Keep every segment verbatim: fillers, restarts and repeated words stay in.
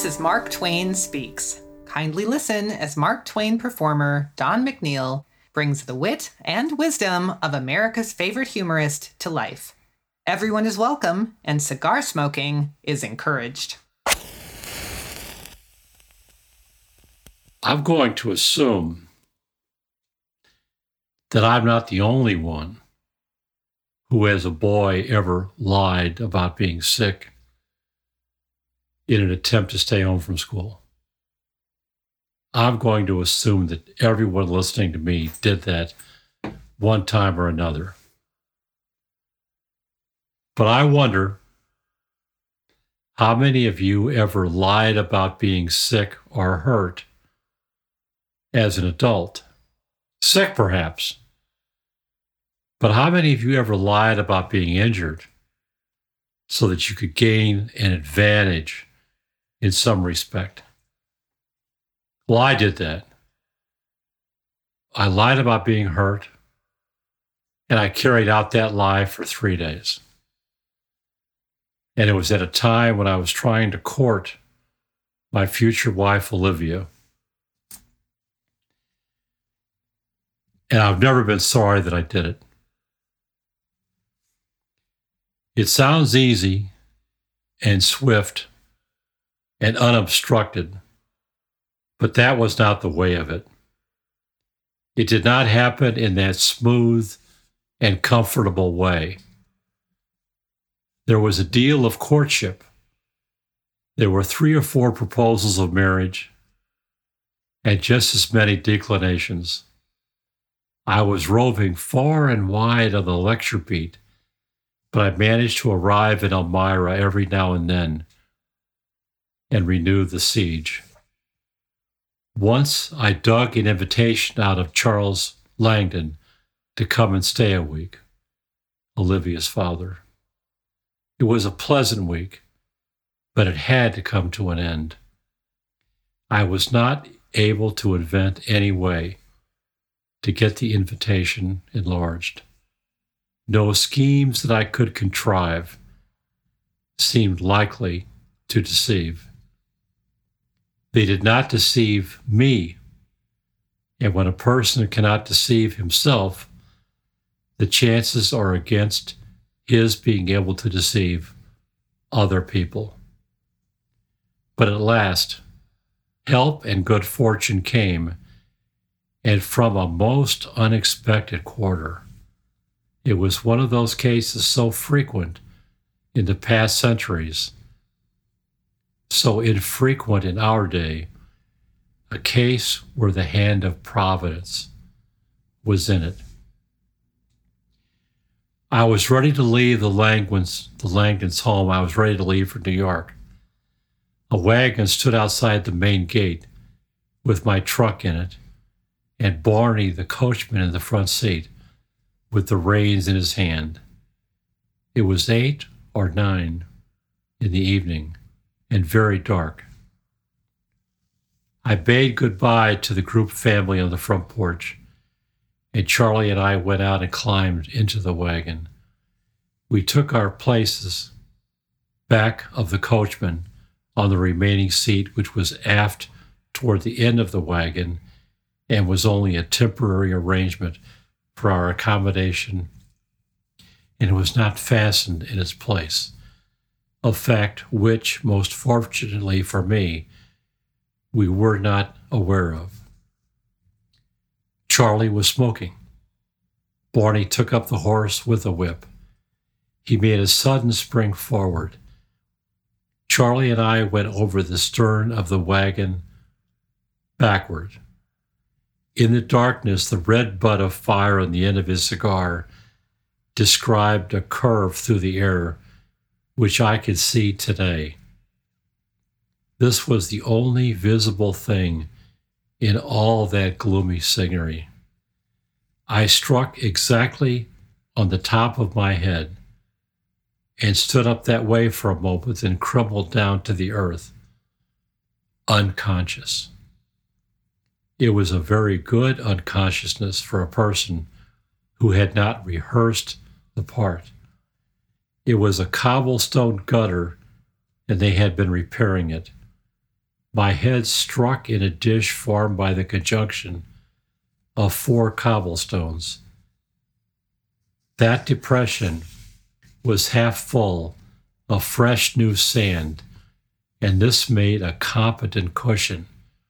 is Mark Twain Speaks. Kindly listen as Mark Twain performer Don McNeil brings the wit and wisdom of America's favorite humorist to life. Everyone is welcome, and cigar smoking is encouraged. I'm going to assume that I'm not the only one who as a boy ever lied about being sick in an attempt to stay home from school. I'm going to assume that everyone listening to me did that one time or another. But I wonder how many of you ever lied about being sick or hurt as an adult? Sick, perhaps. But how many of you ever lied about being injured so that you could gain an advantage in some respect? Well, I did that. I lied about being hurt, and I carried out that lie for three days. And it was at a time when I was trying to court my future wife, Olivia. And I've never been sorry that I did it. It sounds easy and swift and unobstructed, but that was not the way of it. It did not happen in that smooth and comfortable way. There was a deal of courtship. There were three or four proposals of marriage and just as many declinations. I was roving far and wide on the lecture beat, but I managed to arrive in Elmira every now and then and renew the siege. Once I dug an invitation out of Charles Langdon to come and stay a week, Olivia's father. It was a pleasant week, but it had to come to an end. I was not able to invent any way to get the invitation enlarged. No schemes that I could contrive seemed likely to deceive. They did not deceive me, and when a person cannot deceive himself, the chances are against his being able to deceive other people. But at last, help and good fortune came, and from a most unexpected quarter. It was one of those cases so frequent in the past centuries, so infrequent in our day, a case where the hand of Providence was in it. I was ready to leave the Langdons, the Langdons' home. I was ready to leave for New York. A wagon stood outside the main gate with my truck in it, and Barney, the coachman, in the front seat with the reins in his hand. It was eight or nine in the evening and very dark. I bade goodbye to the group family on the front porch, and Charlie and I went out and climbed into the wagon. We took our places back of the coachman on the remaining seat, which was aft toward the end of the wagon and was only a temporary arrangement for our accommodation, and it was not fastened in its place, a fact which, most fortunately for me, we were not aware of. Charlie was smoking. Barney took up the horse with a whip. He made a sudden spring forward. Charlie and I went over the stern of the wagon backward. In the darkness, the red butt of fire on the end of his cigar described a curve through the air, which I could see today. This was the only visible thing in all that gloomy scenery. I struck exactly on the top of my head and stood up that way for a moment, then crumbled down to the earth, unconscious. It was a very good unconsciousness for a person who had not rehearsed the part. It was a cobblestone gutter, and they had been repairing it. My head struck in a dish formed by the conjunction of four cobblestones. That depression was half full of fresh new sand, and this made a competent cushion.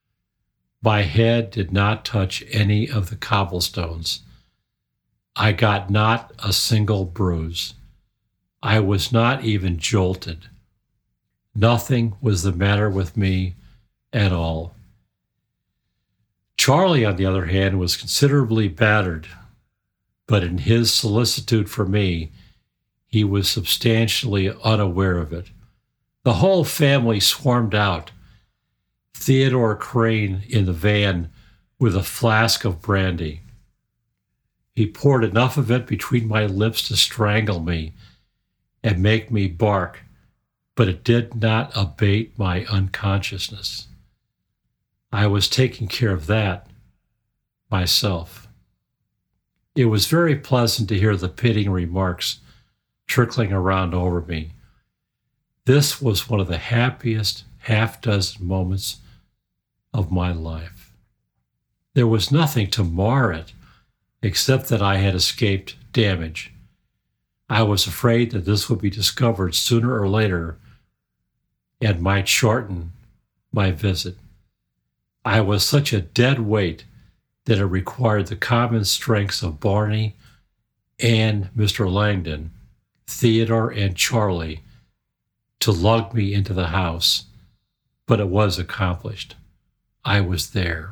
My head did not touch any of the cobblestones. I got not a single bruise. I was not even jolted. Nothing was the matter with me at all. Charlie, on the other hand, was considerably battered, but in his solicitude for me, he was substantially unaware of it. The whole family swarmed out. Theodore Crane in the van with a flask of brandy. He poured enough of it between my lips to strangle me and make me bark, but it did not abate my unconsciousness. I was taking care of that myself. It was very pleasant to hear the pitying remarks trickling around over me. This was one of the happiest half dozen moments of my life. There was nothing to mar it except that I had escaped damage. I was afraid that this would be discovered sooner or later and might shorten my visit. I was such a dead weight that it required the common strengths of Barney and Mister Langdon, Theodore and Charlie, to lug me into the house, but it was accomplished. I was there.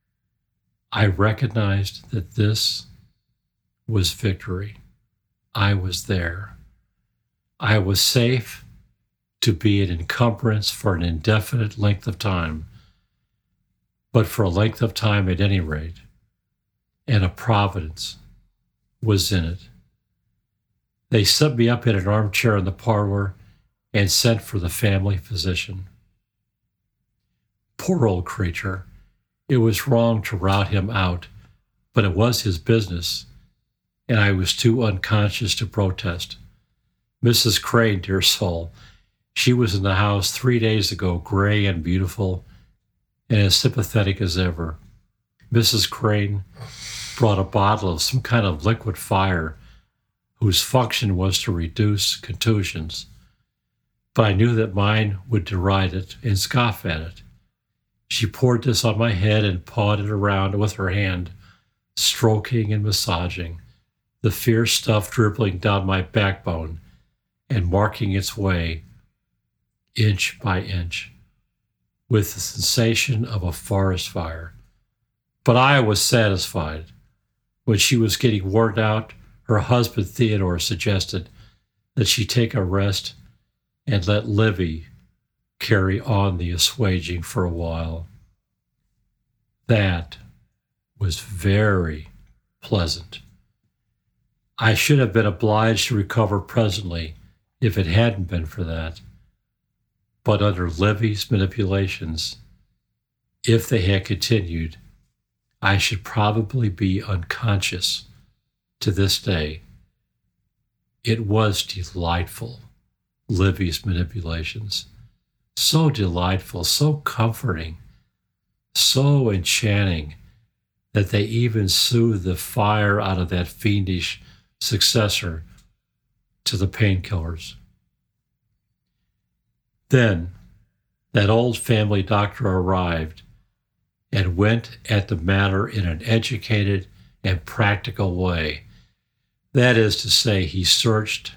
I recognized that this was victory. I was there. I was safe to be an encumbrance for an indefinite length of time, but for a length of time at any rate, and a providence was in it. They set me up in an armchair in the parlor and sent for the family physician. Poor old creature. It was wrong to rout him out, but it was his business, and I was too unconscious to protest. Missus Crane, dear soul, she was in the house three days ago, gray and beautiful, and as sympathetic as ever. Missus Crane brought a bottle of some kind of liquid fire whose function was to reduce contusions, but I knew that mine would deride it and scoff at it. She poured this on my head and pawed it around with her hand, stroking and massaging, the fierce stuff dribbling down my backbone and marking its way, inch by inch, with the sensation of a forest fire. But I was satisfied. When she was getting worn out, her husband Theodore suggested that she take a rest and let Livy carry on the assuaging for a while. That was very pleasant. I should have been obliged to recover presently if it hadn't been for that. But under Livy's manipulations, if they had continued, I should probably be unconscious to this day. It was delightful, Livy's manipulations. So delightful, so comforting, so enchanting that they even soothed the fire out of that fiendish successor to the painkillers. Then that old family doctor arrived and went at the matter in an educated and practical way. That is to say, he searched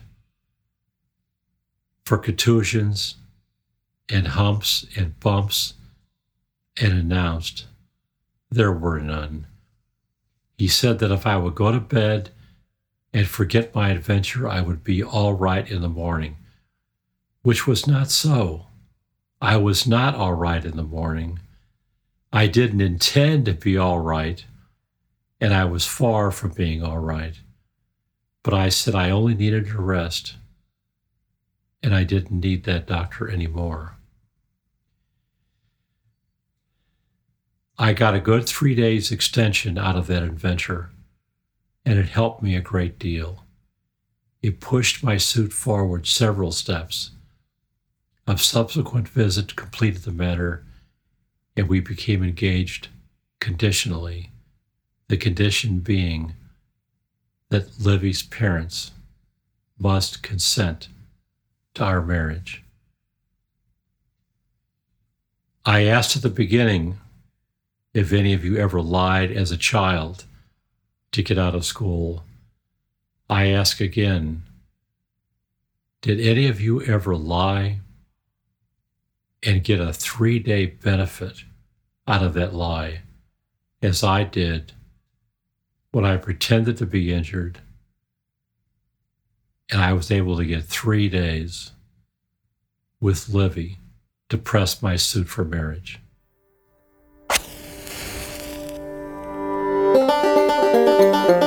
for contusions and humps and bumps and announced there were none. He said that if I would go to bed and forget my adventure, I would be all right in the morning, which was not so. I was not all right in the morning. I didn't intend to be all right, and I was far from being all right. But I said I only needed to rest, and I didn't need that doctor anymore. I got a good three days extension out of that adventure, and it helped me a great deal. It pushed my suit forward several steps. A subsequent visit completed the matter, and we became engaged conditionally, the condition being that Livy's parents must consent to our marriage. I asked at the beginning if any of you ever lied as a child to get out of school. I ask again, did any of you ever lie and get a three-day benefit out of that lie, as I did when I pretended to be injured and I was able to get three days with Livy to press my suit for marriage? Thank you.